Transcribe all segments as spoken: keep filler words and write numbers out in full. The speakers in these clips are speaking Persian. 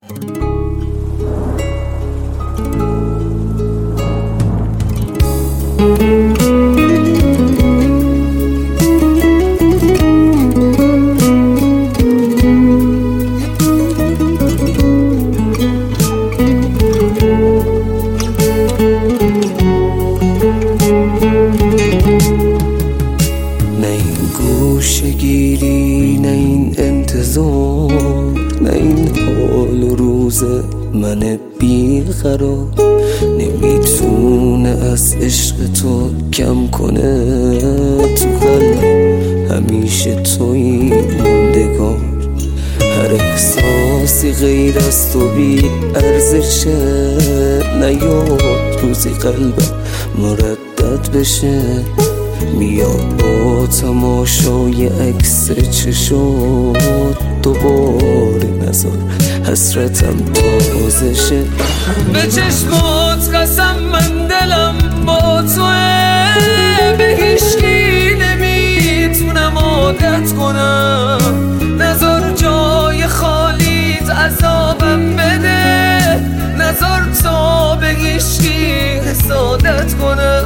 نه این گوشه‌گیری، نه این انتظار، نه این حال و روز من بیقرار نمیتونه از عشق تو کم کنه. تو قلبم همیشه تویی موندگار، هر احساسی غیر از تو بی ارزشه. نیاد روزی قلبم مردد بشه، میاد با تماشای عکس چشات دوباره نظر حسرتم تازه شه. به چشمات قسم من دلم با توه، به هیچکی نمیتونم عادت کنم. نظر جای خالیت عذابم بده، نظر تا به هیچکی حسادت کنم.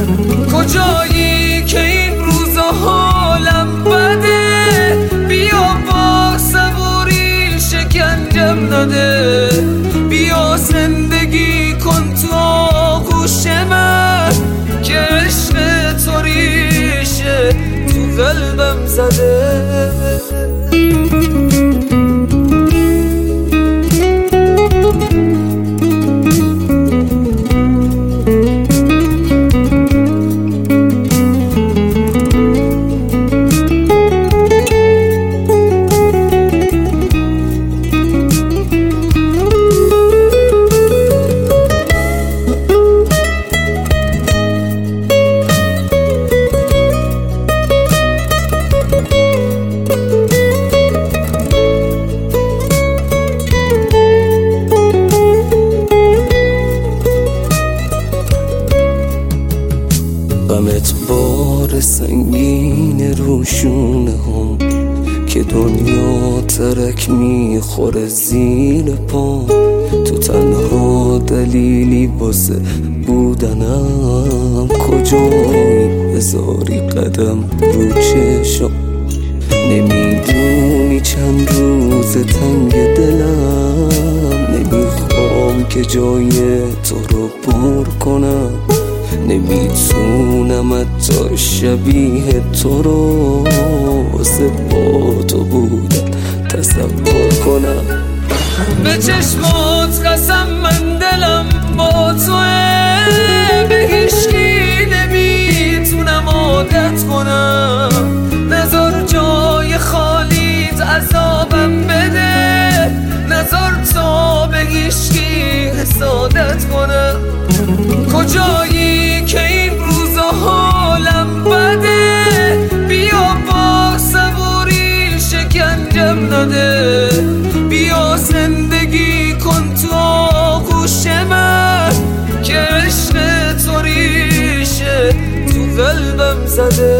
کجایی که این روزا حالم بده، بیا با صبوری شکنجم نده. بیا زندگی کن تو آغوش من، که عشق تو ریشه تو قلبم زده. غمت بار سنگین روشونه هم، که دنیا ترک میخوره زیر پا. تو تنها دلیلی واسه بودنم، کجایی بذاری قدم رو چشم. نمیدونی چند روز تنگ دلم، نمیخوام که جای تو رو پر کنم. نمیتونم حتی شبیه تو رو واسه با تو بودن تصور کنم. به چشمات قسم من دلم با توه، به هیچکی نمیتونم عادت کنم. نظر جای خالیت عذابم بده، نظر تا به هیچکی حسادت کنم. کجایی که این روزا حالم بده، بیا با صبوری شکنجم نده. بیا زندگی کن تو آغوش من، که عشق تو ریشه تو قلبم زده.